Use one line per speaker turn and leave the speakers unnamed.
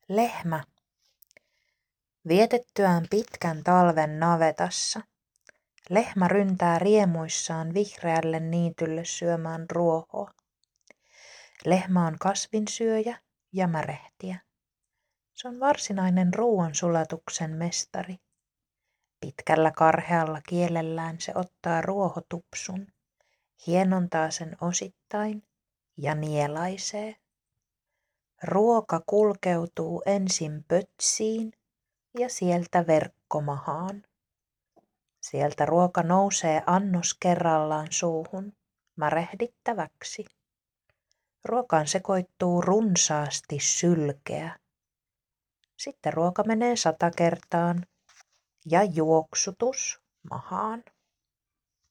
Lehmä. Vietettyään pitkän talven navetassa, lehmä ryntää riemuissaan vihreälle niitylle syömään ruohoa. Lehmä on kasvinsyöjä ja märehtiä. Se on varsinainen ruoansulatuksen mestari. Pitkällä karhealla kielellään se ottaa ruohotupsun, hienontaa sen osittain ja nielaisee. Ruoka kulkeutuu ensin pötsiin ja sieltä verkkomahaan. Sieltä ruoka nousee annos kerrallaan suuhun, märehdittäväksi. Ruokaan sekoittuu runsaasti sylkeä. Sitten ruoka menee 100 kertaan ja juoksutus mahaan.